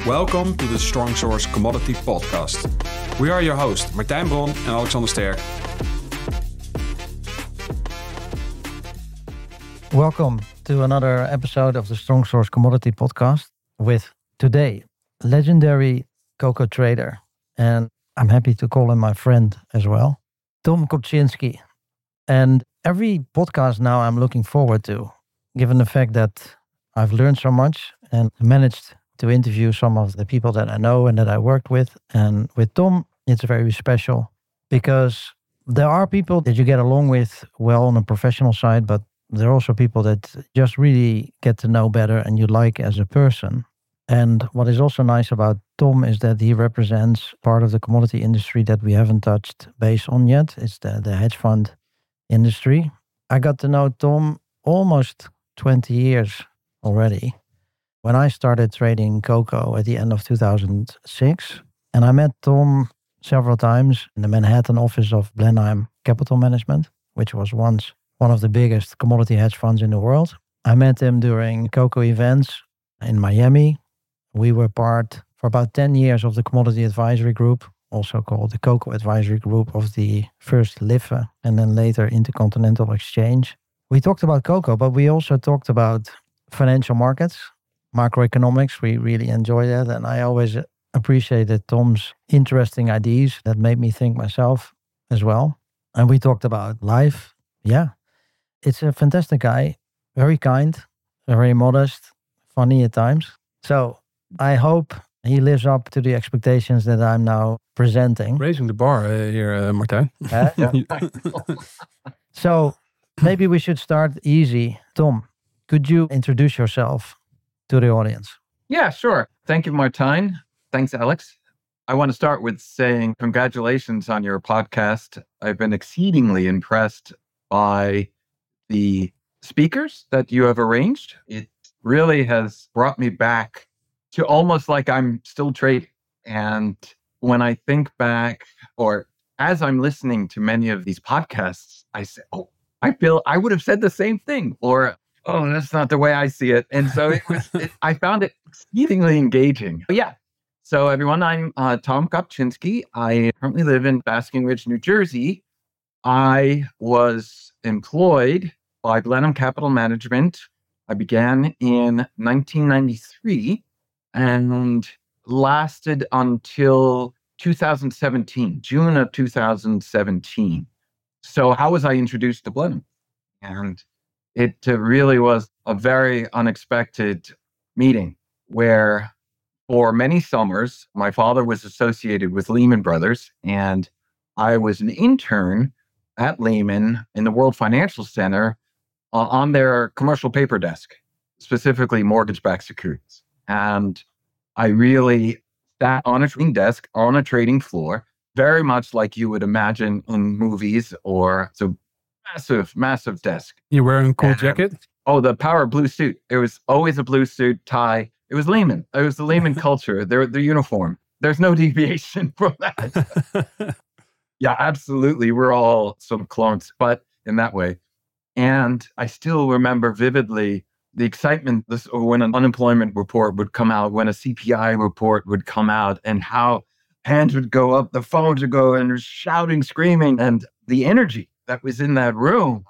Welcome to the Strong Source Commodity Podcast. We are your hosts, Martijn Bron and Alexander Sterk. Welcome to another episode of the Strong Source Commodity Podcast with today, legendary cocoa trader, and I'm happy to call him my friend as well, Tom Kopczynski. And every podcast now I'm looking forward to, given the fact that I've learned so much and managed to interview some of the people that I know and that I worked with. And with Tom, it's very special because there are people that you get along with well on a professional side, but there are also people that just really get to know better and you like as a person. And what is also nice about Tom is that he represents part of the commodity industry that we haven't touched base on yet. It's the hedge fund industry. I got to know Tom almost 20 years already when I started trading cocoa at the end of 2006. And I met Tom several times in the Manhattan office of Blenheim Capital Management, which was once one of the biggest commodity hedge funds in the world. I met him during cocoa events in Miami. We were part for about 10 years of the Commodity Advisory Group, also called the Cocoa Advisory Group of the first LIFE and then later Intercontinental Exchange. We talked about cocoa, but we also talked about financial markets, macroeconomics. We really enjoy that. And I always appreciated Tom's interesting ideas that made me think myself as well. And we talked about life. Yeah, it's a fantastic guy, very kind, very modest, funny at times. So I hope he lives up to the expectations that I'm now presenting. Raising the bar here, Martijn. So maybe we should start easy. Tom, could you introduce yourself to the audience? Yeah, sure. Thank you, Martijn. Thanks, Alex. I want to start with saying congratulations on your podcast. I've been exceedingly impressed by the speakers that you have arranged. It really has brought me back to almost like I'm still trading. And when I think back, or as I'm listening to many of these podcasts, I say, oh, I feel I would have said the same thing, or, oh, that's not the way I see it. And so I found it exceedingly engaging. But yeah. So everyone, I'm Tom Kopczynski. I currently live in Basking Ridge, New Jersey. I was employed by Blenheim Capital Management. I began in 1993 and lasted until 2017, June of 2017. So how was I introduced to Blenheim? And it really was a very unexpected meeting where for many summers, my father was associated with Lehman Brothers, and I was an intern at Lehman in the World Financial Center on their commercial paper desk, specifically mortgage-backed securities. And I really sat on a trading desk, on a trading floor, very much like you would imagine in movies, or so massive, massive desk. You're wearing a cool jacket? Oh, the power blue suit. It was always a blue suit, tie. It was Lehman. It was the Lehman culture. The uniform. There's no deviation from that. Yeah, absolutely. We're all sort of clones, but in that way. And I still remember vividly the excitement when an unemployment report would come out, when a CPI report would come out, and how hands would go up, the phones would go, and shouting, screaming, and the energy that was in that room.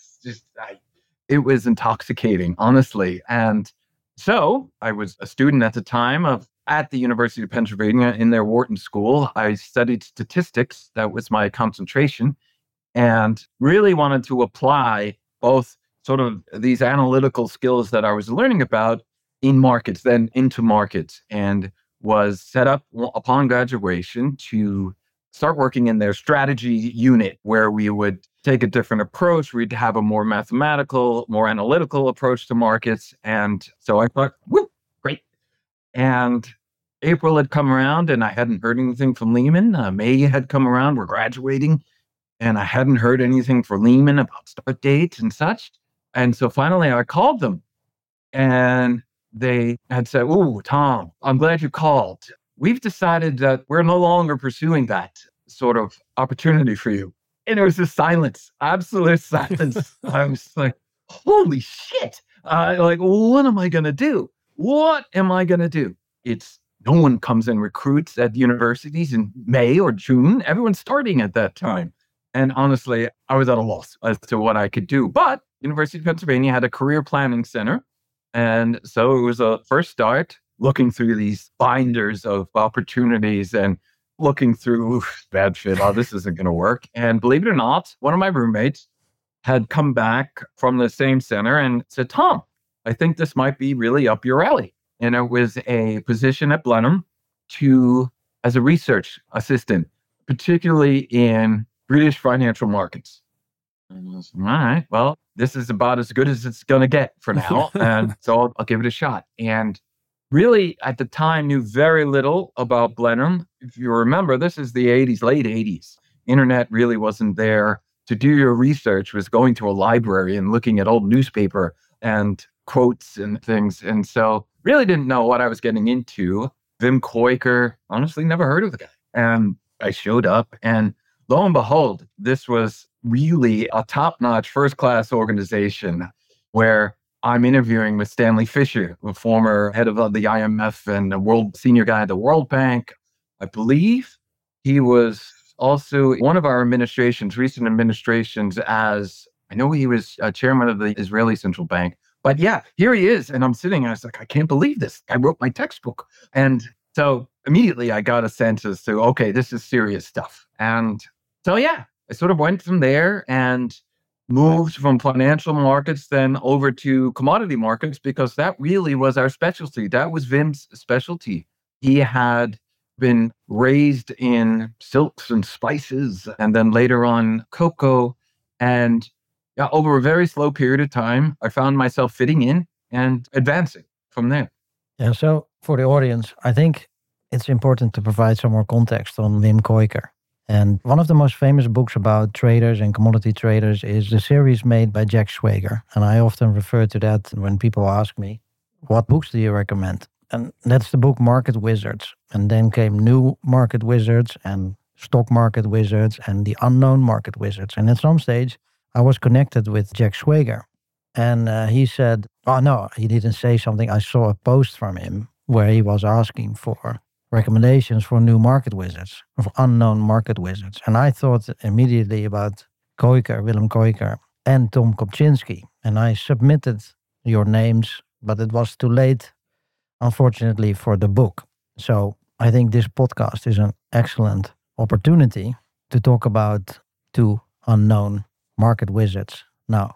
It was intoxicating, honestly. And so I was a student at the time at the University of Pennsylvania in their Wharton School. I studied statistics. That was my concentration, and really wanted to apply both sort of these analytical skills that I was learning about in markets, then into markets, and was set up upon graduation to start working in their strategy unit, where we would take a different approach. We'd have a more mathematical, more analytical approach to markets. And so I thought, whoop, great. And April had come around and I hadn't heard anything from Lehman. May had come around, we're graduating, and I hadn't heard anything for Lehman about start dates and such. And so finally I called them and they had said, oh, Tom, I'm glad you called. We've decided that we're no longer pursuing that sort of opportunity for you. And it was just silence, absolute silence. I was like, holy shit. Like, what am I going to do? What am I going to do? It's no one comes and recruits at universities in May or June. Everyone's starting at that time. And honestly, I was at a loss as to what I could do. But University of Pennsylvania had a career planning center. And so it was a first start looking through these binders of opportunities and looking through bad fit. Oh, this isn't going to work. And believe it or not, one of my roommates had come back from the same center and said, Tom, I think this might be really up your alley. And it was a position at Blenheim as a research assistant, particularly in British financial markets. And I was, all right, well, this is about as good as it's going to get for now. And so I'll give it a shot. And really, at the time, knew very little about Blenheim. If you remember, this is the 80s, late 80s. Internet really wasn't there. To do your research was going to a library and looking at old newspaper and quotes and things. And so really didn't know what I was getting into. Wim Koyker, honestly, never heard of the guy. And I showed up and lo and behold, this was really a top-notch first-class organization where I'm interviewing with Stanley Fischer, the former head of the IMF and a world senior guy at the World Bank. I believe he was also one of our recent administrations I know he was chairman of the Israeli Central Bank. But yeah, here he is. And I'm sitting and I was like, I can't believe this. I wrote my textbook. And so immediately I got a sense as to, okay, this is serious stuff. And so, yeah, I sort of went from there and moved from financial markets then over to commodity markets because that really was our specialty. That was Wim's specialty. He had been raised in silks and spices and then later on cocoa. And over a very slow period of time, I found myself fitting in and advancing from there. Yeah, so for the audience, I think it's important to provide some more context on Wim Koyker. And one of the most famous books about traders and commodity traders is the series made by Jack Schwager. And I often refer to that when people ask me, what books do you recommend? And that's the book Market Wizards. And then came New Market Wizards and Stock Market Wizards and The Unknown Market Wizards. And at some stage, I was connected with Jack Schwager. And he said, oh no, he didn't say something. I saw a post from him where he was asking for recommendations for new market wizards, of unknown market wizards. And I thought immediately about Willem Koyker, and Tom Kopczynski. And I submitted your names, but it was too late, unfortunately, for the book. So I think this podcast is an excellent opportunity to talk about two unknown market wizards now.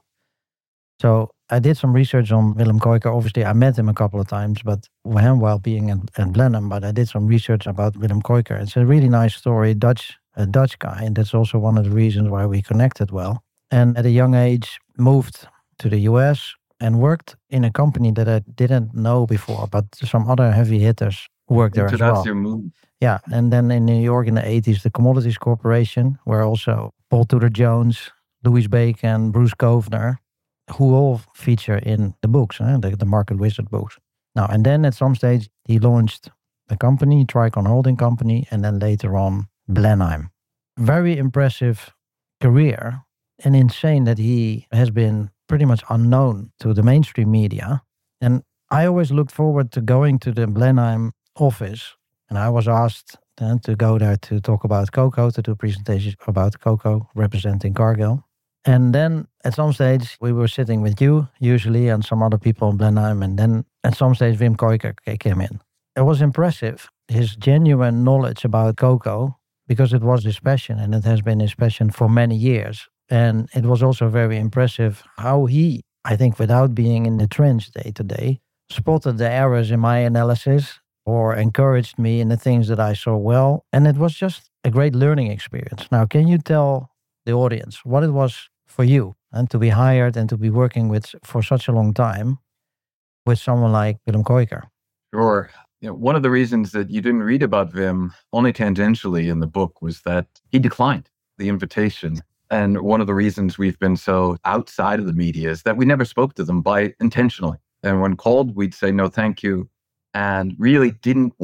So I did some research on Willem Koyker. Obviously, I met him a couple of times, but while being at Blenheim, but I did some research about Willem Koyker. It's a really nice story, a Dutch guy, and that's also one of the reasons why we connected well. And at a young age, moved to the US and worked in a company that I didn't know before, but some other heavy hitters worked there as well. That's your move. Yeah, and then in New York in the 80s, the Commodities Corporation, where also Paul Tudor Jones, Louis Bacon, Bruce Kovner, who all feature in the books, the Market Wizard books. Now, and then at some stage, he launched the company, Tricon Holding Company, and then later on, Blenheim. Very impressive career, and insane that he has been pretty much unknown to the mainstream media. And I always looked forward to going to the Blenheim office, and I was asked then to go there to talk about cocoa, to do presentations about cocoa, representing Cargill. And then at some stage, we were sitting with you, usually, and some other people in Blenheim. And then at some stage, Wim Koyker came in. It was impressive, his genuine knowledge about cocoa, because it was his passion, and it has been his passion for many years. And it was also very impressive how he, I think, without being in the trench day to day, spotted the errors in my analysis or encouraged me in the things that I saw well. And it was just a great learning experience. Now, can you tell the audience what it was for you and to be hired and to be working with for such a long time with someone like Willem Koyker? Sure. One of the reasons that you didn't read about Wim only tangentially in the book was that he declined the invitation. And one of the reasons we've been so outside of the media is that we never spoke to them intentionally. And when called, we'd say, no, thank you. And really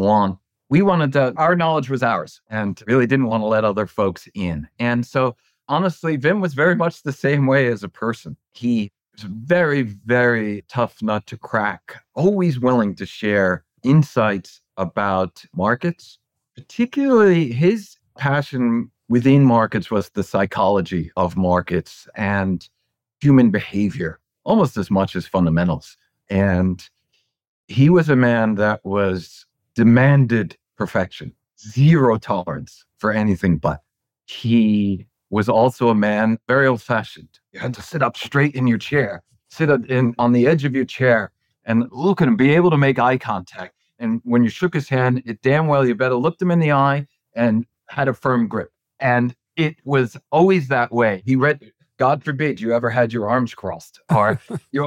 we wanted to, our knowledge was ours and really didn't want to let other folks in. And so honestly, Wim was very much the same way as a person. He was very, very tough nut to crack, always willing to share insights about markets. Particularly his passion within markets was the psychology of markets and human behavior, almost as much as fundamentals. And he was a man that was demanded perfection, zero tolerance for anything but. He was also a man very old-fashioned. You had to sit up straight in your chair, on the edge of your chair and look at him, be able to make eye contact. And when you shook his hand, it damn well you better looked him in the eye and had a firm grip. And it was always that way. God forbid you ever had your arms crossed, or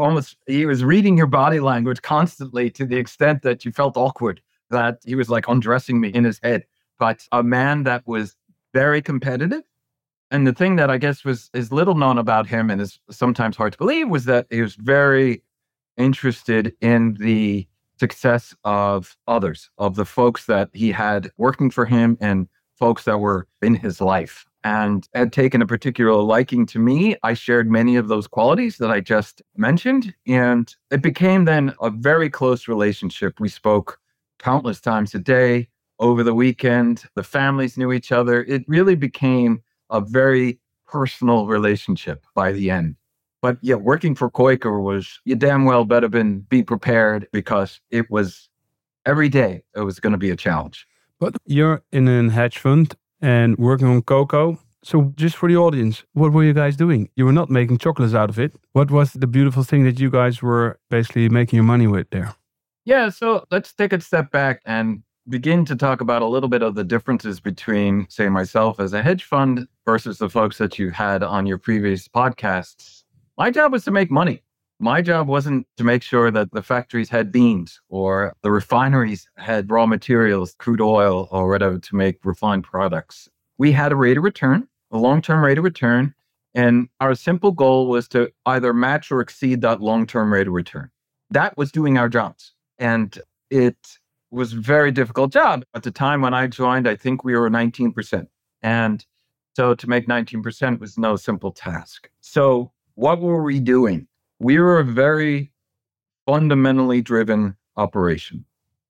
he was reading your body language constantly to the extent that you felt awkward, that he was like undressing me in his head. But a man that was very competitive. And the thing that I guess is little known about him and is sometimes hard to believe was that he was very interested in the success of others, of the folks that he had working for him and folks that were in his life, and had taken a particular liking to me. I shared many of those qualities that I just mentioned, and it became then a very close relationship. We spoke countless times a day, over the weekend. The families knew each other. It really became a very personal relationship by the end. But yeah, working for Quaker was, you damn well better be prepared, because it was every day it was going to be a challenge. But you're in a hedge fund and working on cocoa. So just for the audience, what were you guys doing? You were not making chocolates out of it. What was the beautiful thing that you guys were basically making your money with there? Yeah, so let's take a step back and begin to talk about a little bit of the differences between, say, myself as a hedge fund versus the folks that you had on your previous podcasts. My job was to make money. My job wasn't to make sure that the factories had beans or the refineries had raw materials, crude oil or whatever, to make refined products. We had a rate of return, a long-term rate of return, and our simple goal was to either match or exceed that long-term rate of return. That was doing our jobs. And it was a very difficult job. At the time when I joined, I think we were 19%. And so to make 19% was no simple task. So what were we doing? We were a very fundamentally driven operation.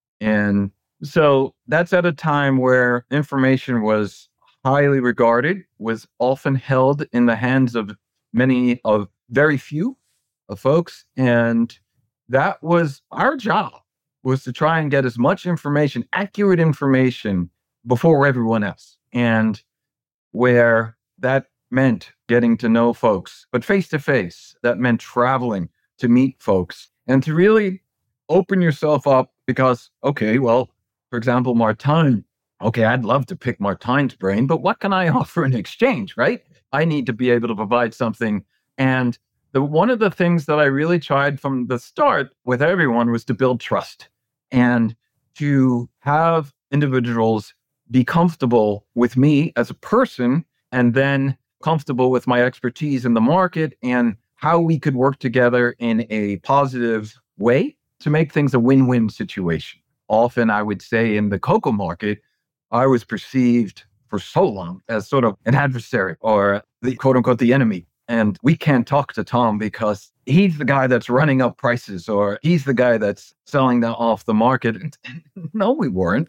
And so that's at a time where information was highly regarded, was often held in the hands of very few of folks. And that was our job, was to try and get as much information, accurate information, before everyone else. And where that meant getting to know folks, but face to face, that meant traveling to meet folks and to really open yourself up, because, okay, well, for example, Martijn, okay, I'd love to pick Martijn's brain, but what can I offer in exchange, right? I need to be able to provide something. And one of the things that I really tried from the start with everyone was to build trust and to have individuals be comfortable with me as a person, and then comfortable with my expertise in the market and how we could work together in a positive way to make things a win-win situation. Often, I would say, in the cocoa market, I was perceived for so long as sort of an adversary, or the quote unquote the enemy. And we can't talk to Tom because he's the guy that's running up prices, or he's the guy that's selling them off the market. And no, we weren't.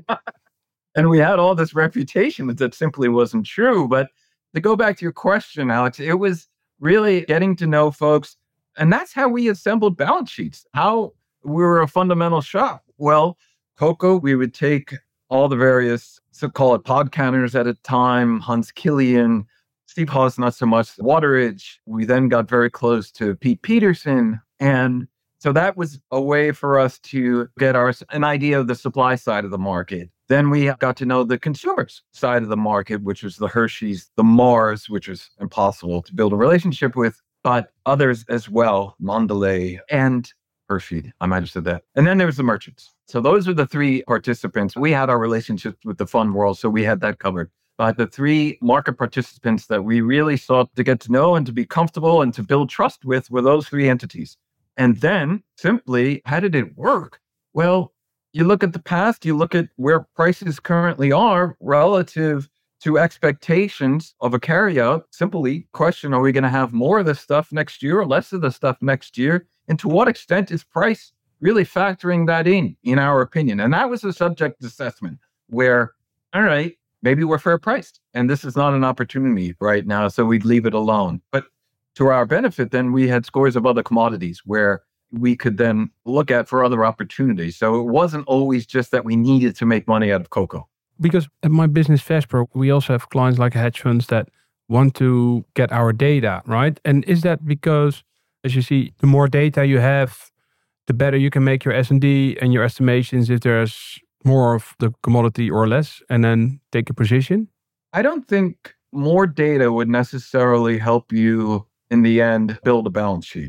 And we had all this reputation that simply wasn't true. But to go back to your question, Alex, it was really getting to know folks. And that's how we assembled balance sheets, how we were a fundamental shop. Well, cocoa, we would take all the various, so-called pod counters at a time, Hans Killian, Steve Haas, not so much, Wateridge. We then got very close to Pete Peterson. And so that was a way for us to get an idea of the supply side of the market. Then we got to know the consumers side of the market, which was the Hershey's, the Mars, which was impossible to build a relationship with, but others as well, Mondelez and Hershey. I might have said that. And then there was the merchants. So those are the three participants. We had our relationships with the fund world, so we had that covered. But the three market participants that we really sought to get to know and to be comfortable and to build trust with were those three entities. And then simply, how did it work? Well, you look at the past, you look at where prices currently are relative to expectations of a carryout. Simply question, are we going to have more of this stuff next year or less of the stuff next year? And to what extent is price really factoring that in our opinion. And that was a subject assessment where, all right, maybe we're fair priced and this is not an opportunity right now, so we'd leave it alone. But to our benefit, then we had scores of other commodities where we could then look at for other opportunities. So it wasn't always just that we needed to make money out of cocoa. Because at my business Vesper, we also have clients like hedge funds that want to get our data, right? And is that because, as you see, the more data you have, the better you can make your S&D and your estimations if there's more of the commodity or less, and then take a position? I don't think more data would necessarily help you in the end build a balance sheet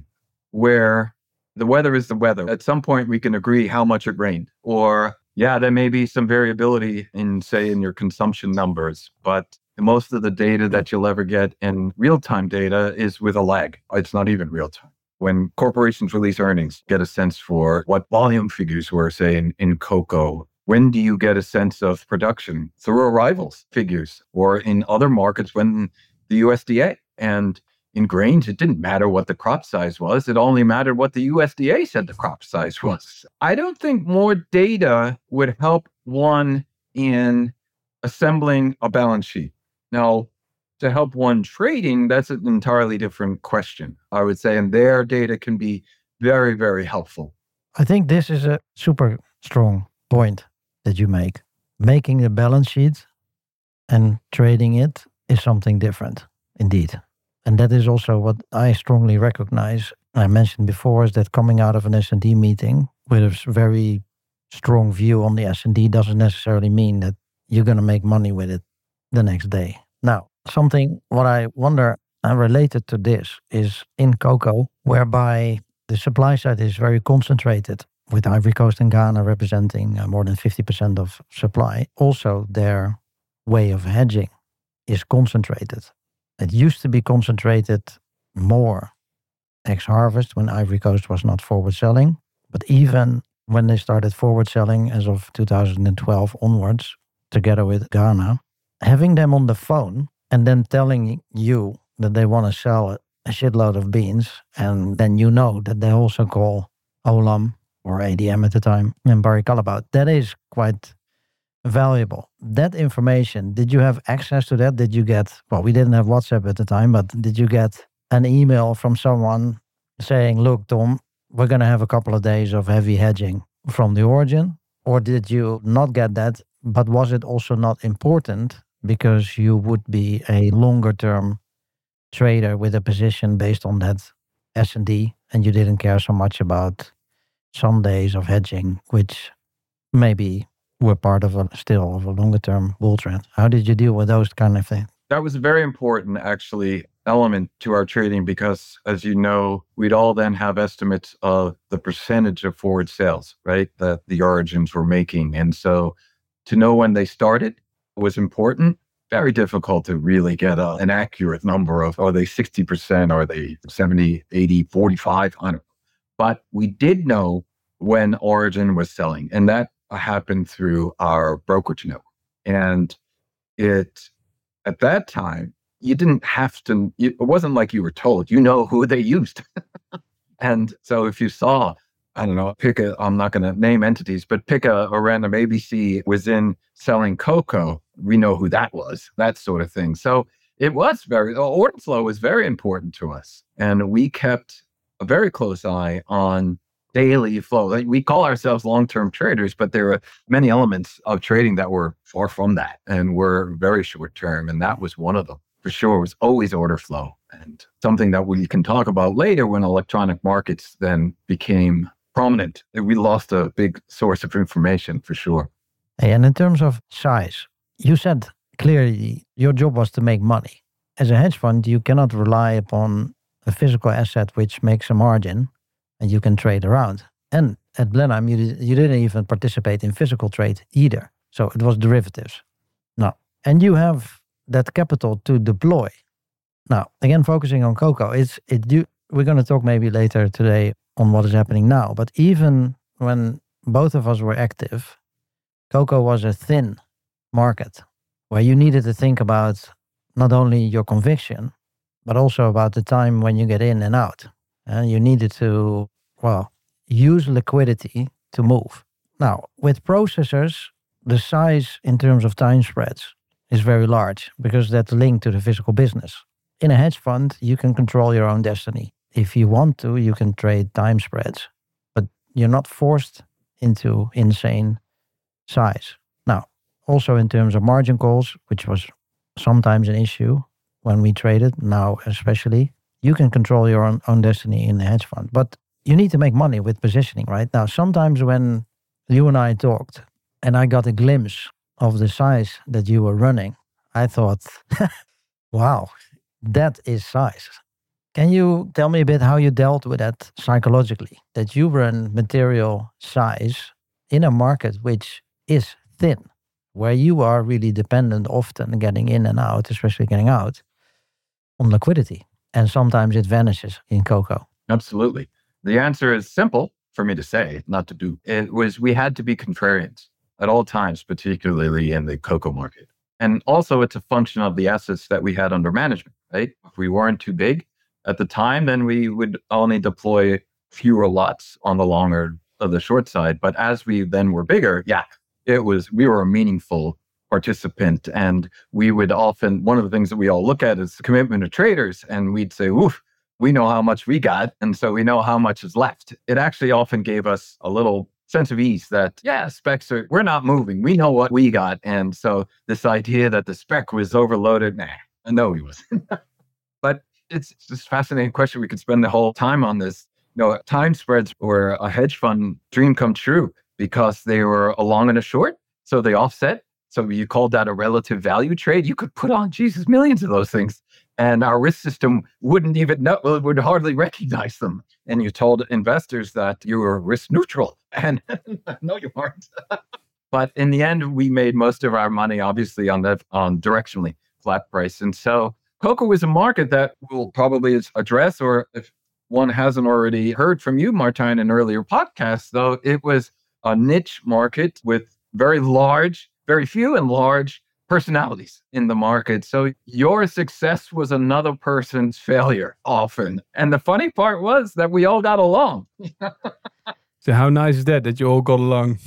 where the weather is the weather. At some point, we can agree how much it rained. Or, yeah, there may be some variability in, say, in your consumption numbers, but most of the data that you'll ever get in real-time data is with a lag. It's not even real-time. When corporations release earnings, get a sense for what volume figures were, say, in cocoa. When do you get a sense of production? Through arrivals figures, or in other markets when the USDA. And in grains, it didn't matter what the crop size was. It only mattered what the USDA said the crop size was. I don't think more data would help one in assembling a balance sheet. Now, to help one trading, that's an entirely different question, I would say. And their data can be very, very helpful. I think this is a super strong point that you make. Making the balance sheet and trading it is something different, indeed. And that is also what I strongly recognize. I mentioned before is that coming out of an S&D meeting with a very strong view on the S&D doesn't necessarily mean that you're going to make money with it the next day. Now, something what I wonder related to this is in cocoa, whereby the supply side is very concentrated with Ivory Coast and Ghana representing more than 50% of supply. Also, their way of hedging is concentrated. It used to be concentrated more ex-harvest when Ivory Coast was not forward selling. But even when they started forward selling as of 2012 onwards, together with Ghana, having them on the phone and then telling you that they want to sell a shitload of beans, and then you know that they also call Olam or ADM at the time and Barry Callebaut, that is quite valuable. That information, did you have access to that? Did you get, well, we didn't have WhatsApp at the time, but did you get an email from someone saying, look, Tom, we're going to have a couple of days of heavy hedging from the origin? Or did you not get that? But was it also not important because you would be a longer term trader with a position based on that S&D and you didn't care so much about some days of hedging, which maybe were part of a longer term bull trend? How did you deal with those kind of things? That was a very important, actually, element to our trading because, as you know, we'd all then have estimates of the percentage of forward sales, right, that the origins were making. And so to know when they started was important. Very difficult to really get an accurate number of, are they 60%, are they 70, 80, 45? I don't know. But we did know when Origin was selling, and that happened through our brokerage network. And at that time, you didn't have to, it wasn't like you were told, you know who they used. And so if you saw, I don't know, I'm not going to name entities, but pick a random ABC was in selling cocoa, we know who that was, that sort of thing. So it was order flow was very important to us. And we kept a very close eye on daily flow. Like, we call ourselves long-term traders, but there are many elements of trading that were far from that and were very short-term. And that was one of them. For sure, it was always order flow, and something that we can talk about later when electronic markets then became prominent. We lost a big source of information for sure. Hey, and in terms of size, you said clearly your job was to make money. As a hedge fund, you cannot rely upon a physical asset which makes a margin and you can trade around. And at Blenheim, you didn't even participate in physical trade either. So it was derivatives. Now, and you have that capital to deploy. Now, again, focusing on cocoa, we're going to talk maybe later today on what is happening now. But even when both of us were active, cocoa was a thin market where you needed to think about not only your conviction, but also about the time when you get in and out. And you needed to, use liquidity to move. Now, with processors, the size in terms of time spreads is very large because that's linked to the physical business. In a hedge fund, you can control your own destiny. If you want to, you can trade time spreads, but you're not forced into insane size. Now, also in terms of margin calls, which was sometimes an issue when we traded, now especially, you can control your own destiny in a hedge fund. But you need to make money with positioning, right? Now, sometimes when you and I talked and I got a glimpse of the size that you were running, I thought, wow, that is size. Can you tell me a bit how you dealt with that psychologically? That you run material size in a market which is thin, where you are really dependent often getting in and out, especially getting out, on liquidity. And sometimes it vanishes in cocoa. Absolutely. The answer is simple for me to say, not to do. It was we had to be contrarians at all times, particularly in the cocoa market. And also it's a function of the assets that we had under management, right? If we weren't too big at the time, then we would only deploy fewer lots on the longer of the short side. But as we then were bigger, we were a meaningful participant. And we would often, one of the things that we all look at is the commitment of traders. And we'd say, oof, we know how much we got. And so we know how much is left. It actually often gave us a little sense of ease that, specs we're not moving. We know what we got. And so this idea that the spec was overloaded, no, he wasn't. But it's just a fascinating question. We could spend the whole time on this. Time spreads were a hedge fund dream come true because they were a long and a short. So they offset. So you called that a relative value trade. You could put on, millions of those things. And our risk system wouldn't even know, would hardly recognize them. And you told investors that you were risk neutral. And no, you aren't. But in the end, we made most of our money, obviously, on directionally flat price. And so cocoa is a market that we'll probably address, or if one hasn't already heard from you, Martijn, in earlier podcasts, though, it was a niche market with very few and large personalities in the market. So your success was another person's failure often. And the funny part was that we all got along. So how nice is that you all got along?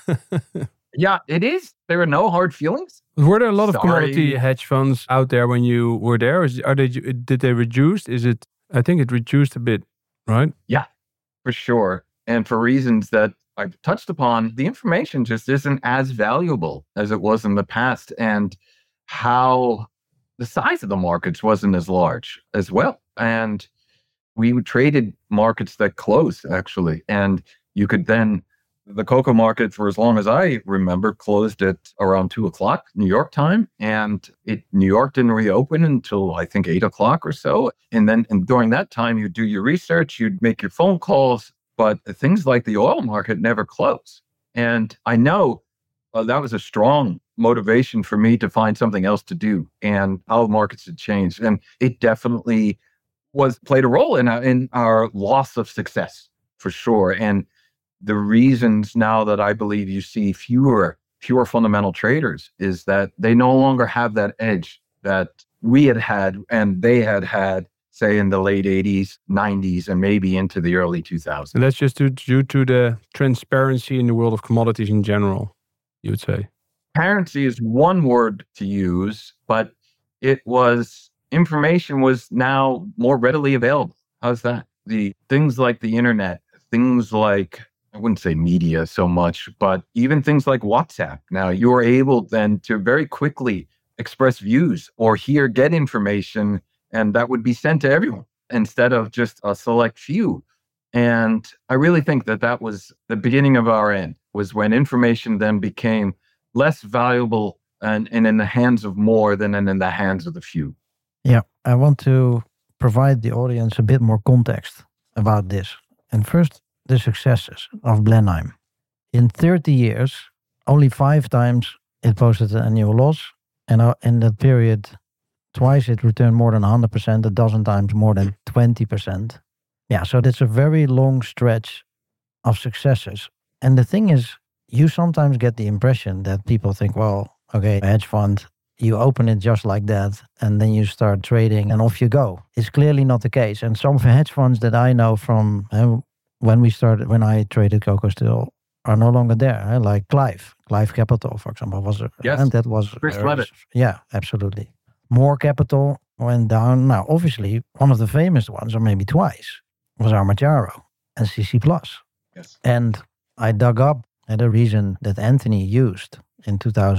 Yeah, it is. There are no hard feelings. Were there a lot of commodity hedge funds out there when you were there? Did they reduce? I think it reduced a bit, right? Yeah, for sure. And for reasons that I've touched upon, the information just isn't as valuable as it was in the past, and how the size of the markets wasn't as large as well. And we traded markets that closed, actually. And you could then, the cocoa market, for as long as I remember, closed at around 2:00 New York time. And New York didn't reopen until I think 8:00 or so. And during that time, you'd do your research, you'd make your phone calls. But things like the oil market never close. And I know that was a strong motivation for me to find something else to do, and how markets had changed. And it definitely played a role in our loss of success, for sure. And the reasons now that I believe you see fewer fundamental traders is that they no longer have that edge that we had and they had, say, in the late 80s, 90s, and maybe into the early 2000s. And that's just due to the transparency in the world of commodities in general, you would say? Transparency is one word to use, but information was now more readily available. How's that? The things like the internet, things like, I wouldn't say media so much, but even things like WhatsApp. Now you're able then to very quickly express views or get information, and that would be sent to everyone instead of just a select few. And I really think that was the beginning of our end, was when information then became less valuable and in the hands of more than in the hands of the few. Yeah, I want to provide the audience a bit more context about this. And first, the successes of Blenheim. In 30 years, only 5 times it posted an annual loss. And in that period, twice it returned more than 100%, a dozen times more than 20%. Yeah, so that's a very long stretch of successes. And the thing is, you sometimes get the impression that people think, well, okay, a hedge fund, you open it just like that, and then you start trading and off you go. It's clearly not the case. And some hedge funds that I know from when I traded cocoa still are no longer there. Like Clive Capital, for example, and that was Chris Levitt. Yeah, absolutely. More Capital went down. Now, obviously, one of the famous ones, or maybe twice, was Armajaro and CC Plus. Yes. And I dug up the reason that Anthony used in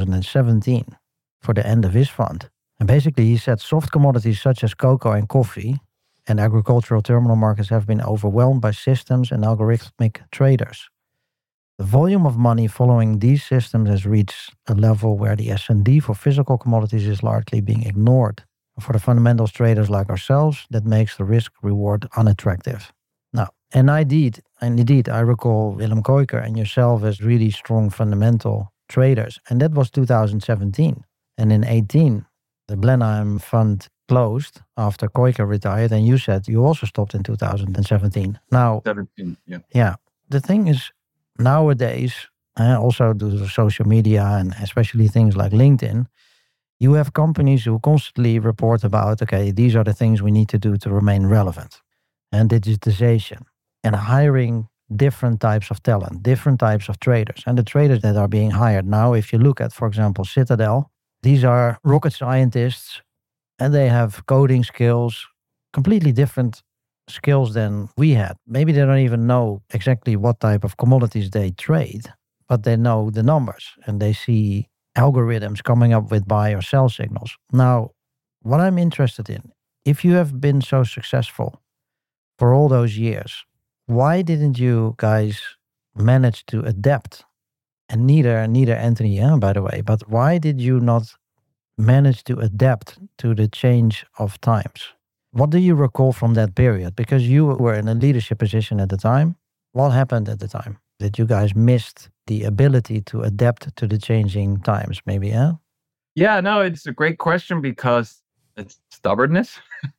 2017 for the end of his fund. And basically, he said soft commodities such as cocoa and coffee and agricultural terminal markets have been overwhelmed by systems and algorithmic traders. The volume of money following these systems has reached a level where the S&D for physical commodities is largely being ignored. For the fundamentals traders like ourselves, that makes the risk-reward unattractive. Now, and indeed, I recall Willem Koijker and yourself as really strong fundamental traders. And that was 2017. And in 2018, the Blenheim fund closed after Koijker retired. And you said you also stopped in 2017. Now, 17, yeah. Yeah. The thing is, nowadays, also due to social media and especially things like LinkedIn, you have companies who constantly report about, okay, these are the things we need to do to remain relevant. And digitization and hiring different types of talent, different types of traders. And the traders that are being hired now, if you look at, for example, Citadel, these are rocket scientists and they have coding skills, completely different skills than we had. Maybe they don't even know exactly what type of commodities they trade, but they know the numbers and they see algorithms coming up with buy or sell signals. Now, what I'm interested in, if you have been so successful for all those years, why didn't you guys manage to adapt? And neither Anthony, by the way, but why did you not manage to adapt to the change of times? What do you recall from that period? Because you were in a leadership position at the time. What happened at the time? That you guys missed the ability to adapt to the changing times, maybe, yeah? Yeah, no, it's a great question because it's stubbornness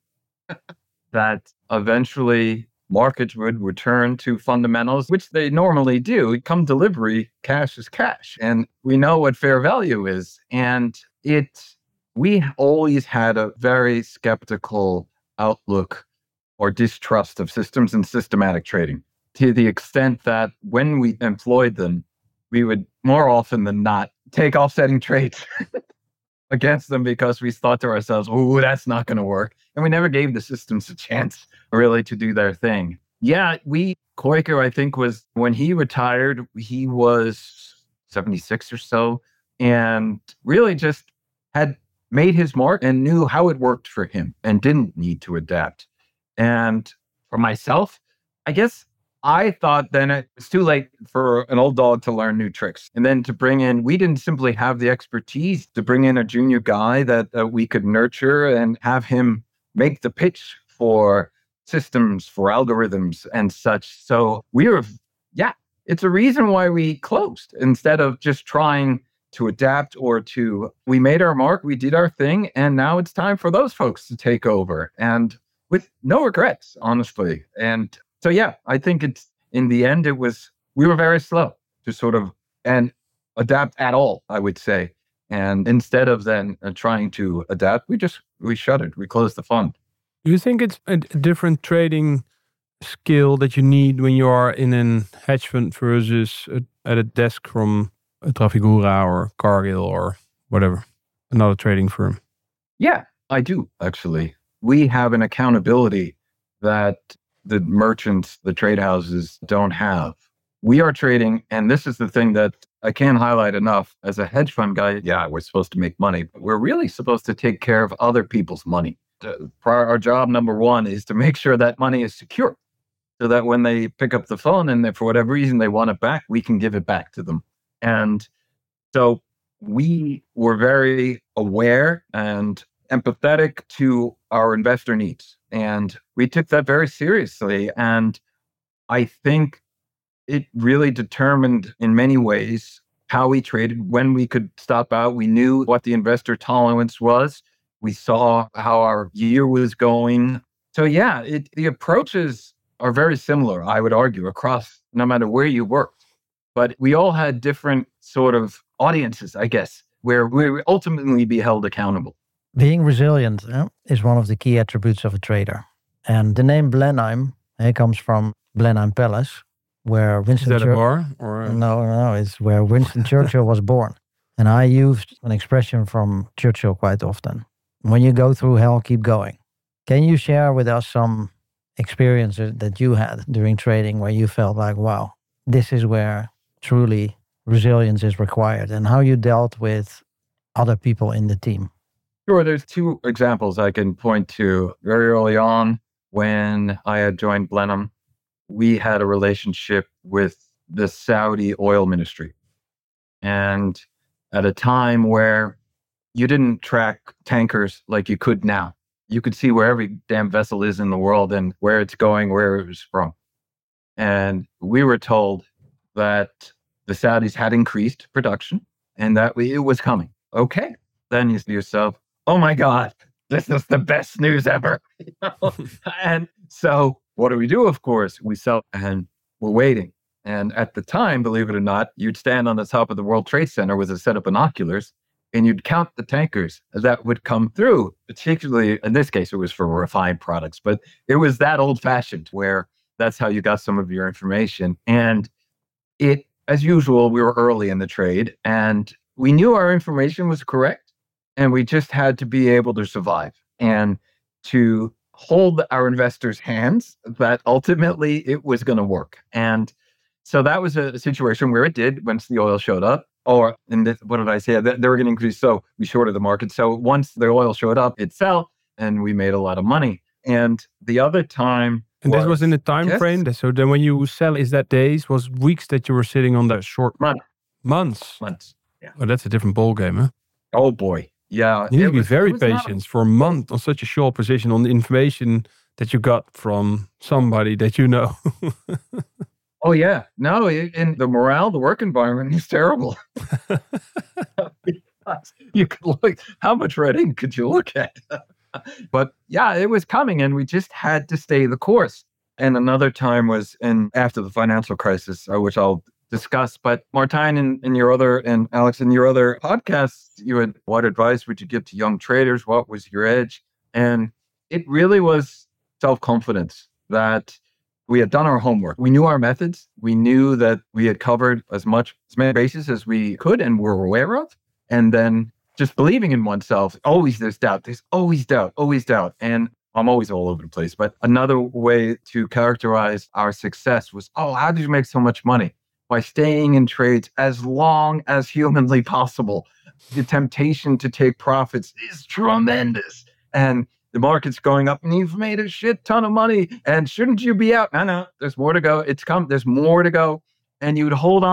that eventually markets would return to fundamentals, which they normally do. Come delivery, cash is cash. And we know what fair value is. And we always had a very skeptical outlook or distrust of systems and systematic trading, to the extent that when we employed them, we would more often than not take offsetting trades against them because we thought to ourselves, oh, that's not going to work. And we never gave the systems a chance really to do their thing. Yeah, Koijker, I think, was when he retired, he was 76 or so, and really just had made his mark and knew how it worked for him and didn't need to adapt. And for myself, I guess I thought then it was too late for an old dog to learn new tricks. And then to bring in, we didn't simply have the expertise to bring in a junior guy that we could nurture and have him make the pitch for systems, for algorithms and such. So it's a reason why we closed instead of just trying to adapt we made our mark, we did our thing, and now it's time for those folks to take over. And with no regrets, honestly. And so, I think in the end, we were very slow to and adapt at all, I would say. And instead of then trying to adapt, we shuttered, we closed the fund. Do you think it's a different trading skill that you need when you are in a hedge fund versus at a desk from a Trafigura or Cargill or whatever, another trading firm? Yeah, I do, actually. We have an accountability that the merchants, the trade houses don't have. We are trading, and this is the thing that I can't highlight enough. As a hedge fund guy, we're supposed to make money, but we're really supposed to take care of other people's money. Our job number one is to make sure that money is secure so that when they pick up the phone and for whatever reason they want it back, we can give it back to them. And so we were very aware and empathetic to our investor needs. And we took that very seriously. And I think it really determined in many ways how we traded, when we could stop out. We knew what the investor tolerance was. We saw how our year was going. So the approaches are very similar, I would argue, across no matter where you worked. But we all had different sort of audiences, I guess, where we would ultimately be held accountable. Being resilient is one of the key attributes of a trader. And the name Blenheim comes from Blenheim Palace, where Is Winston that a Churchill... bar? Or No, it's where Winston Churchill was born. And I used an expression from Churchill quite often. When you go through hell, keep going. Can you share with us some experiences that you had during trading where you felt like, wow, this is where truly resilience is required, and how you dealt with other people in the team? Sure, there's two examples I can point to. Very early on, when I had joined Blenheim, we had a relationship with the Saudi oil ministry. And at a time where you didn't track tankers like you could now, you could see where every damn vessel is in the world and where it's going, where it was from. And we were told that the Saudis had increased production and that it was coming. Okay. Then you see yourself, oh my God, this is the best news ever. And so what do we do? Of course, we sell and we're waiting. And at the time, believe it or not, you'd stand on the top of the World Trade Center with a set of binoculars and you'd count the tankers that would come through. Particularly in this case, it was for refined products, but it was that old fashioned where that's how you got some of your information. And it, as usual, we were early in the trade and we knew our information was correct. And we just had to be able to survive and to hold our investors' hands that ultimately it was going to work. And so that was a situation where it did once the oil showed up. Or, what did I say? They were going to increase. So we shorted the market. So once the oil showed up, it fell and we made a lot of money. And the other time... And this was in the time frame? So then when you sell, is that days, was weeks that you were sitting on that short... Months? Months, yeah. Oh, that's a different ball game, huh? Oh boy. Yeah. You need to be very patient for a month on such a short position on the information that you got from somebody that you know. Oh, yeah. No, and the morale, the work environment is terrible. You could look, how much red ink could you look at? But yeah, it was coming and we just had to stay the course. And another time was after the financial crisis, which I'll discuss. But Martijn, and Alex, in your other podcasts, you had, what advice would you give to young traders? What was your edge? And it really was self-confidence that we had done our homework. We knew our methods. We knew that we had covered as many bases as we could and were aware of. And then just believing in oneself. Always there's doubt. There's always doubt. And I'm always all over the place. But another way to characterize our success was, how did you make so much money? By staying in trades as long as humanly possible. The temptation to take profits is tremendous. And the market's going up and you've made a shit ton of money. And shouldn't you be out? No, there's more to go. There's more to go. And you'd hold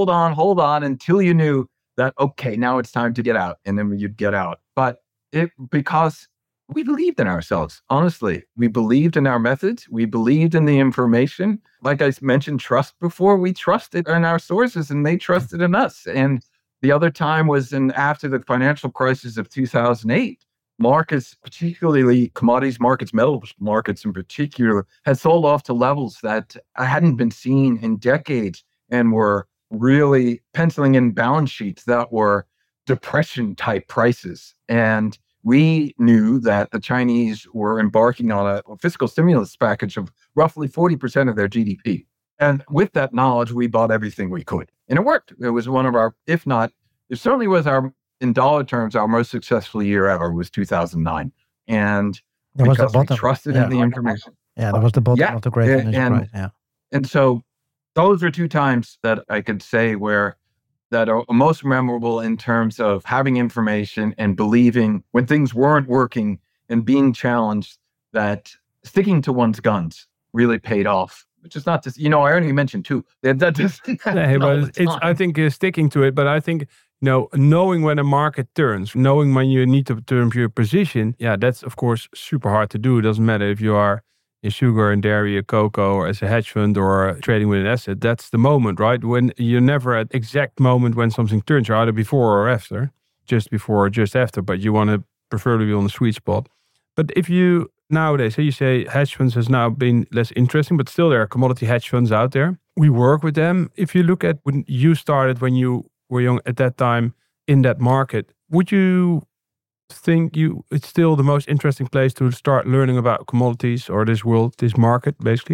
on until you knew that, okay, now it's time to get out. And then you'd get out. But because we believed in ourselves, honestly. We believed in our methods. We believed in the information. Like I mentioned, trust before. We trusted in our sources and they trusted in us. And the other time was after the financial crisis of 2008. Markets, particularly commodities markets, metals markets in particular, had sold off to levels that hadn't been seen in decades and were really penciling in balance sheets that were depression-type prices. And we knew that the Chinese were embarking on a fiscal stimulus package of roughly 40% of their GDP. And with that knowledge, we bought everything we could. And it worked. It was one of our, if not, it certainly was in dollar terms, our most successful year ever was 2009. And that was the bottom. We trusted in the information. Yeah, that was the bottom of the great financial crisis. And so those are two times that I could say that are most memorable in terms of having information and believing when things weren't working and being challenged, that sticking to one's guns really paid off. Which is not just, I only mentioned two. That doesn't happen all the time. I think sticking to it, but I think, knowing when a market turns, knowing when you need to turn your position, that's of course super hard to do. It doesn't matter if you are in sugar and dairy or cocoa or as a hedge fund or trading with an asset. That's the moment, right? When you're never at exact moment when something turns, you're either before or after, just before or just after, but you want to preferably be on the sweet spot. But if you nowadays, you say hedge funds has now been less interesting, but still there are commodity hedge funds out there. We work with them. If you look at when you started, when you were young at that time in that market, would you think it's still the most interesting place to start learning about commodities or this world, this market, basically?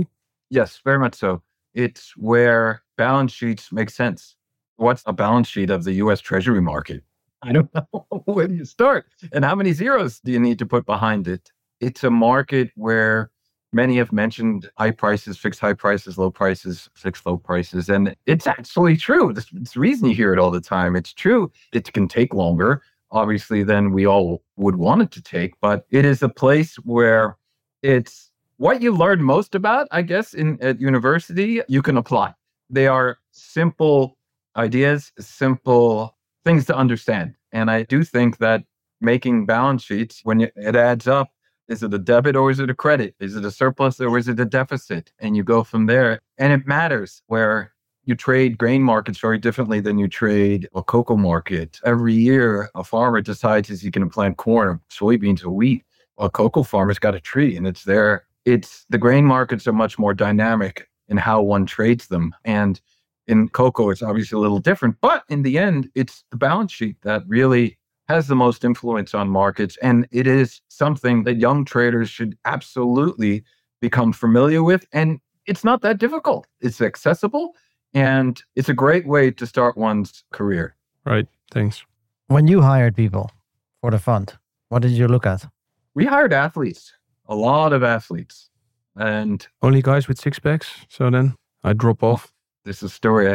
Yes, very much so. It's where balance sheets make sense. What's a balance sheet of the US Treasury market? I don't know. Where do you start? And how many zeros do you need to put behind it? It's a market where many have mentioned high prices, fixed high prices, low prices, fixed low prices. And it's actually true. It's the reason you hear it all the time. It's true. It can take longer, obviously, than we all would want it to take. But it is a place where it's what you learn most about, I guess, at university, you can apply. They are simple ideas, simple things to understand. And I do think that making balance sheets, when it adds up, is it a debit or is it a credit? Is it a surplus or is it a deficit? And you go from there. And it matters where you trade grain markets very differently than you trade a cocoa market. Every year, a farmer decides is he going to plant corn, soybeans, or wheat. A cocoa farmer's got a tree and it's there. It's the grain markets are much more dynamic in how one trades them. And in cocoa, it's obviously a little different. But in the end, it's the balance sheet that really has the most influence on markets. And it is something that young traders should absolutely become familiar with. And it's not that difficult. It's accessible and it's a great way to start one's career. Right. Thanks. When you hired people for the fund, what did you look at? We hired athletes, a lot of athletes. And Only guys with six packs. So then I drop off. there's a story I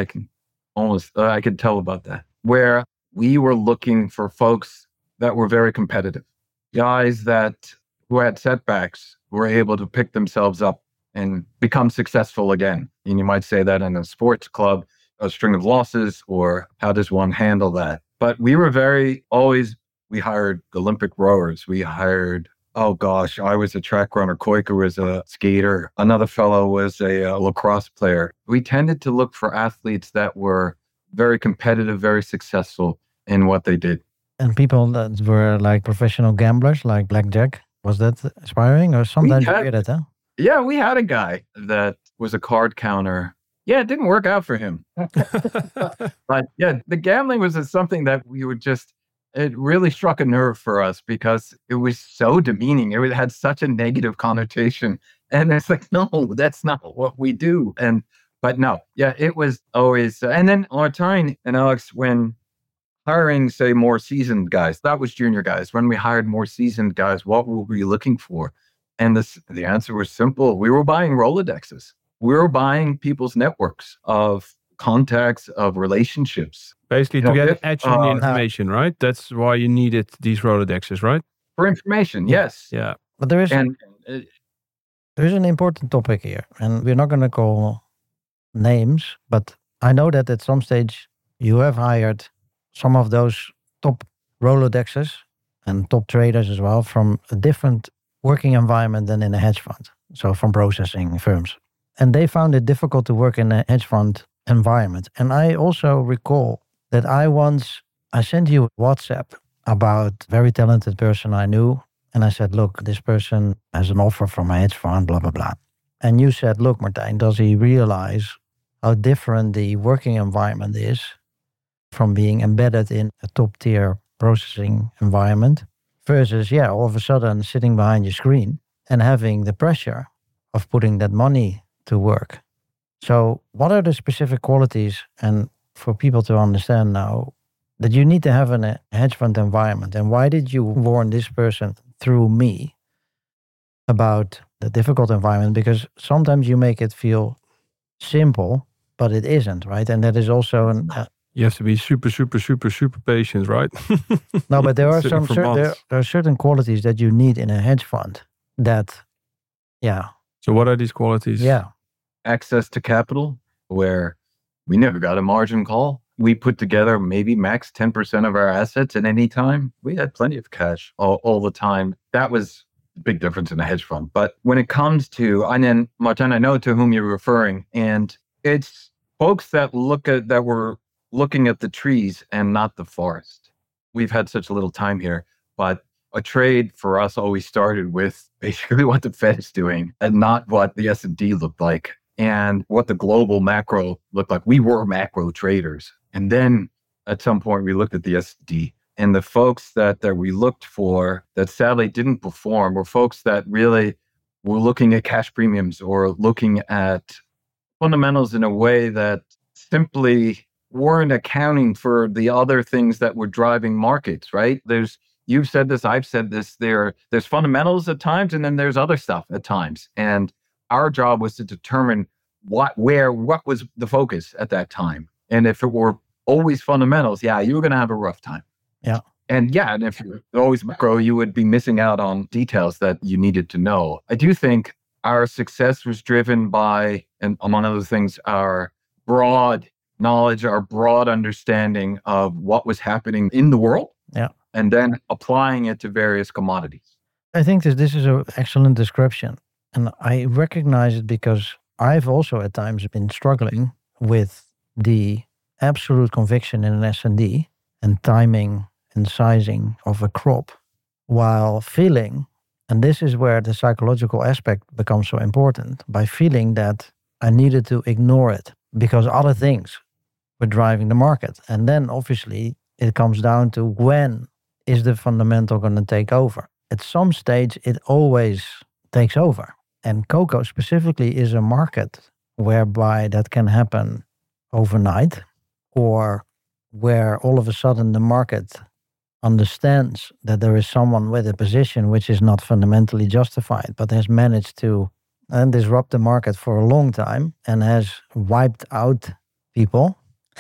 can tell about that, where we were looking for folks that were very competitive, guys who had setbacks were able to pick themselves up and become successful again. And you might say that in a sports club, a string of losses, or how does one handle that? But we hired Olympic rowers. We hired, I was a track runner. Koika was a skater. Another fellow was a lacrosse player. We tended to look for athletes that were very competitive, very successful in what they did. And people that were like professional gamblers, like blackjack, was that inspiring? Or sometimes you hear that, huh? Yeah, we had a guy that was a card counter. Yeah, it didn't work out for him. But yeah, the gambling was something that it really struck a nerve for us because it was so demeaning. It had such a negative connotation. And it's like, no, that's not what we do. But no, yeah, it was always, and then Martijn and Alex, when hiring, say, more seasoned guys, that was junior guys. When we hired more seasoned guys, what were we looking for? And the answer was simple. We were buying Rolodexes. We were buying people's networks of contacts, of relationships. Basically, to get an edge on the information, right? That's why you needed these Rolodexes, right? For information, yes. Yeah. But there is an important topic here, and we're not going to call names, but I know that at some stage you have hired some of those top Rolodexes and top traders as well from a different working environment than in a hedge fund. So from processing firms. And they found it difficult to work in a hedge fund environment. And I also recall that I sent you a WhatsApp about a very talented person I knew. And I said, look, this person has an offer from a hedge fund, blah, blah, blah. And you said, look, Martijn, does he realize how different the working environment is from being embedded in a top tier processing environment versus, all of a sudden sitting behind your screen and having the pressure of putting that money to work. So what are the specific qualities, and for people to understand now, that you need to have in a hedge fund environment? And why did you warn this person through me about the difficult environment? Because sometimes you make it feel simple, but it isn't, right? And that is also you have to be super, super, super, super patient, right? No, but there are there are certain qualities that you need in a hedge fund that, So what are these qualities? Yeah. Access to capital, where we never got a margin call. We put together maybe max 10% of our assets at any time. We had plenty of cash all the time. That was a big difference in a hedge fund. But when it comes to, and then Martijn, I know to whom you're referring, and it's folks that were looking at the trees and not the forest. We've had such a little time here, but a trade for us always started with basically what the Fed is doing and not what the S&P looked like and what the global macro looked like. We were macro traders. And then at some point we looked at the S&P, and the folks that we looked for that sadly didn't perform were folks that really were looking at cash premiums or looking at fundamentals in a way that simply weren't accounting for the other things that were driving markets, right? You've said this, I've said this, there's fundamentals at times, and then there's other stuff at times. And our job was to determine what was the focus at that time. And if it were always fundamentals, you were going to have a rough time. Yeah. And if you're always macro, you would be missing out on details that you needed to know. I do think our success was driven by, and among other things, our broad knowledge, our broad understanding of what was happening in the world. Yeah. And then applying it to various commodities. I think this is an excellent description. And I recognize it because I've also at times been struggling with the absolute conviction in an S&D and timing and sizing of a crop, while feeling, and this is where the psychological aspect becomes so important, by feeling that I needed to ignore it because other things were driving the market. And then obviously it comes down to, when is the fundamental going to take over? At some stage, it always takes over. And cocoa specifically is a market whereby that can happen overnight, or where all of a sudden the market understands that there is someone with a position which is not fundamentally justified, but has managed to disrupt the market for a long time and has wiped out people.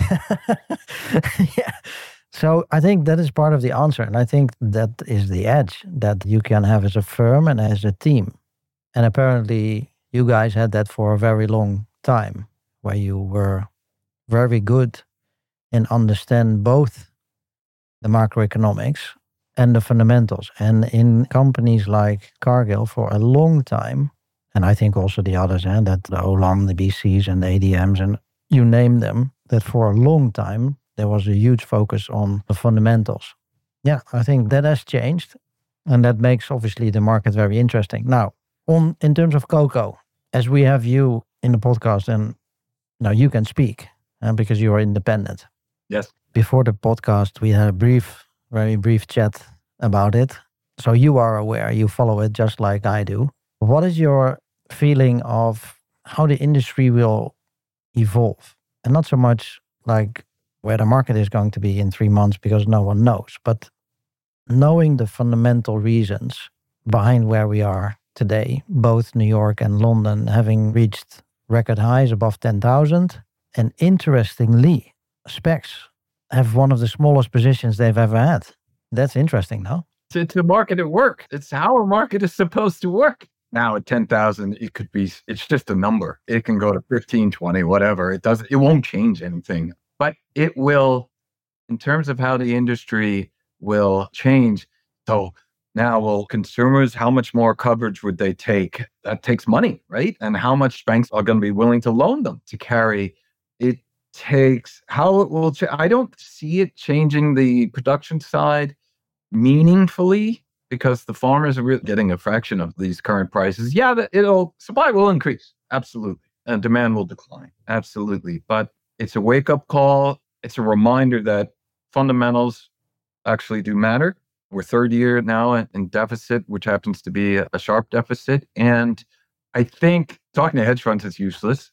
Yeah. So I think that is part of the answer. And I think that is the edge that you can have as a firm and as a team. And apparently you guys had that for a very long time, where you were very good in understand both the macroeconomics and the fundamentals. And in companies like Cargill for a long time, and I think also the others, that the Olam, the BCs and the ADMs, and you name them, that for a long time, there was a huge focus on the fundamentals. Yeah, I think that has changed. And that makes obviously the market very interesting. Now, in terms of cocoa, as we have you in the podcast, and now you can speak because you are independent. Yes. Before the podcast, we had a very brief chat about it. So you are aware, you follow it just like I do. What is your feeling of how the industry will evolve? And not so much like where the market is going to be in 3 months, because no one knows, but knowing the fundamental reasons behind where we are today, both New York and London having reached record highs above 10,000. And interestingly, SPACs have one of the smallest positions they've ever had. That's interesting, no? It's a market at work. It's how a market is supposed to work. Now at 10,000, it's just a number. It can go to 15, 20, whatever. It won't change anything. But it will, in terms of how the industry will change. So now, consumers, how much more coverage would they take? That takes money, right? And how much banks are going to be willing to loan them to carry? It takes, how it will, I don't see it changing the production side meaningfully, because the farmers are really getting a fraction of these current prices. Yeah, supply will increase. Absolutely. And demand will decline. Absolutely. But it's a wake-up call. It's a reminder that fundamentals actually do matter. We're third year now in deficit, which happens to be a sharp deficit. And I think talking to hedge funds is useless.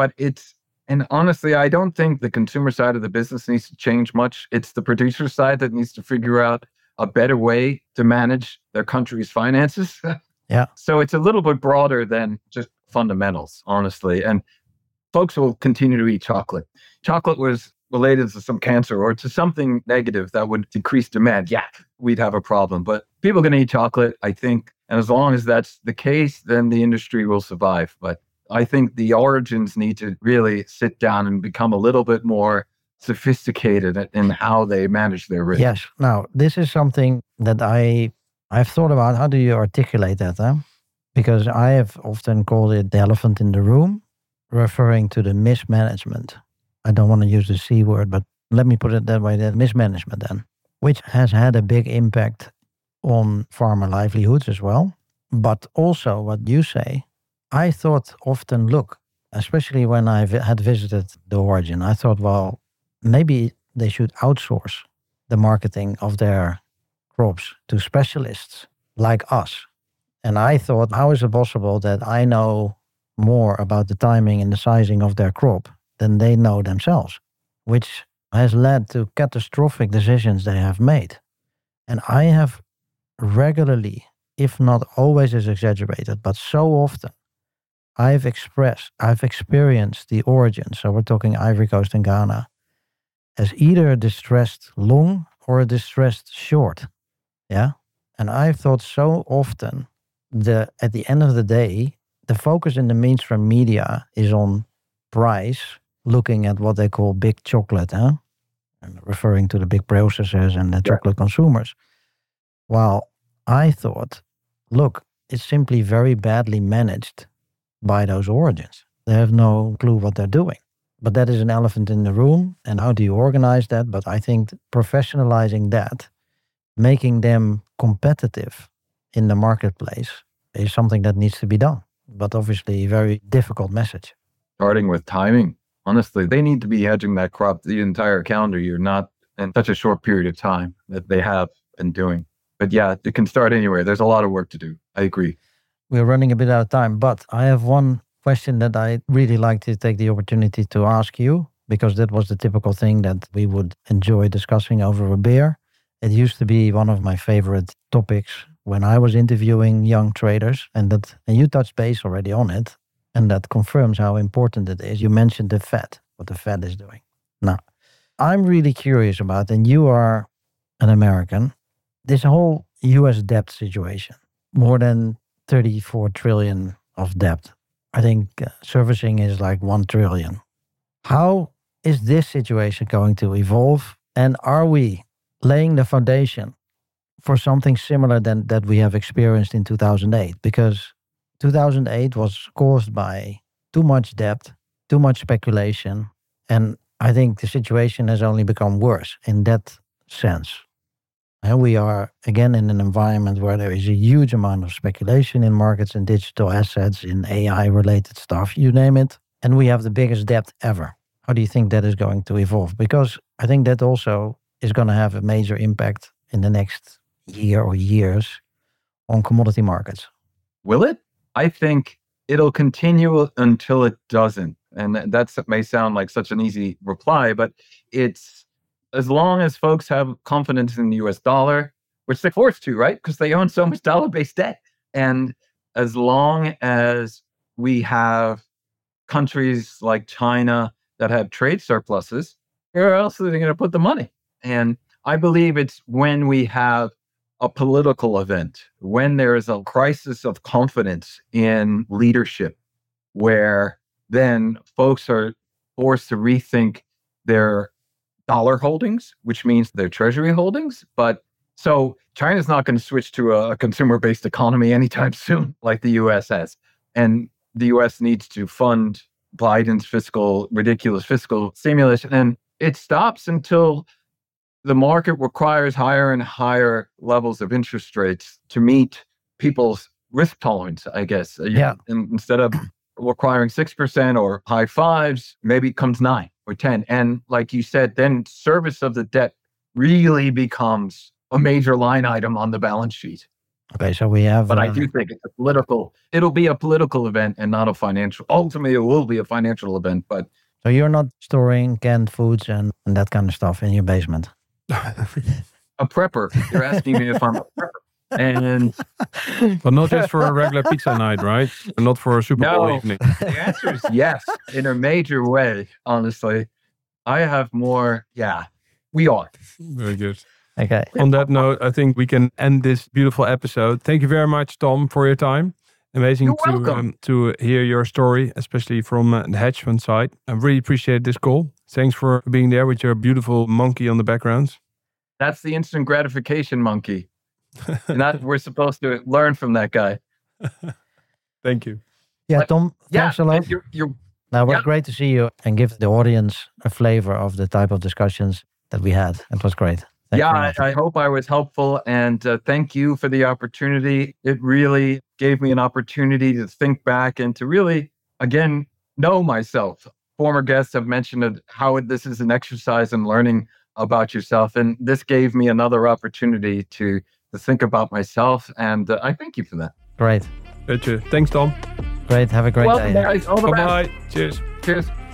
And honestly, I don't think the consumer side of the business needs to change much. It's the producer side that needs to figure out a better way to manage their country's finances. Yeah. So it's a little bit broader than just fundamentals, honestly. And folks will continue to eat chocolate. Chocolate was related to some cancer or to something negative that would decrease demand. Yeah, we'd have a problem. But people are going to eat chocolate, I think. And as long as that's the case, then the industry will survive. But I think the origins need to really sit down and become a little bit more sophisticated in how they manage their risk. Yes. Now, this is something that I've thought about. How do you articulate that? Because I have often called it the elephant in the room, referring to the mismanagement. I don't want to use the C word, but let me put it that way, the mismanagement then, which has had a big impact on farmer livelihoods as well. But also what you say, I thought often, look, especially when I had visited the origin, I thought, well, maybe they should outsource the marketing of their crops to specialists like us. And I thought, how is it possible that I know more about the timing and the sizing of their crop than they know themselves, which has led to catastrophic decisions they have made. And I have regularly, if not always is exaggerated, but so often, I've experienced the origin. So we're talking Ivory Coast and Ghana as either a distressed long or a distressed short. Yeah. And I've thought so often that at the end of the day, the focus in the mainstream media is on price, looking at what they call big chocolate, and referring to the big processors and the chocolate consumers. While I thought, look, it's simply very badly managed by those origins. They have no clue what they're doing. But that is an elephant in the room. And how do you organize that? But I think professionalizing that, making them competitive in the marketplace is something that needs to be done. But obviously, a very difficult message. Starting with timing. Honestly, they need to be hedging that crop the entire calendar year, not in such a short period of time that they have been doing. But yeah, it can start anywhere. There's a lot of work to do. I agree. We're running a bit out of time, but I have one question that I really like to take the opportunity to ask you, because that was the typical thing that we would enjoy discussing over a beer. It used to be one of my favorite topics when I was interviewing young traders, and you touched base already on it, and that confirms how important it is. You mentioned the Fed, what the Fed is doing. Now, I'm really curious about, and you are an American, this whole US debt situation. More than 34 trillion of debt. I think servicing is like 1 trillion. How is this situation going to evolve? And are we laying the foundation for something similar than that we have experienced in 2008? Because 2008 was caused by too much debt, too much speculation. And I think the situation has only become worse in that sense. And we are again in an environment where there is a huge amount of speculation in markets and digital assets, in AI related stuff, you name it. And we have the biggest debt ever. How do you think that is going to evolve? Because I think that also is going to have a major impact in the next year or years on commodity markets. Will it? I think it'll continue until it doesn't. And that may sound like such an easy reply, but it's as long as folks have confidence in the US dollar, which they're forced to, right? Because they own so much dollar-based debt. And as long as we have countries like China that have trade surpluses, where else are they going to put the money? And I believe it's when we have a political event, when there is a crisis of confidence in leadership, where then folks are forced to rethink their dollar holdings, which means their treasury holdings. But so China's not going to switch to a consumer-based economy anytime soon, like the US has. And the US needs to fund Biden's ridiculous fiscal stimulus. And it stops until the market requires higher and higher levels of interest rates to meet people's risk tolerance, I guess. Yeah. And instead of requiring 6% or high fives, maybe it comes 9 or 10. And like you said, then service of the debt really becomes a major line item on the balance sheet. Okay, so we have... But I do think it'll be a political event and not a financial. Ultimately, it will be a financial event, but... So you're not storing canned foods and that kind of stuff in your basement? A prepper. You're asking me if I'm a prepper. And but not just for a regular pizza night, right? And not for a Super Bowl evening. The answer is yes, in a major way, honestly. I have more, we are. Very good. Okay. On that note, I think we can end this beautiful episode. Thank you very much, Tom, for your time. Amazing to hear your story, especially from the hedge fund side. I really appreciate this call. Thanks for being there with your beautiful monkey on the background. That's the instant gratification monkey. And we're supposed to learn from that guy. Thank you. Yeah, Tom, thanks a lot. Now, it was great to see you and give the audience a flavor of the type of discussions that we had. It was great. I hope I was helpful. And thank you for the opportunity. It really gave me an opportunity to think back and to really, again, know myself. Former guests have mentioned how this is an exercise in learning about yourself. And this gave me another opportunity to think about myself. And I thank you for that. Great. Thanks, Tom. Great. Have a great Welcome, day. guys. All the best. Bye-bye. Cheers. Cheers.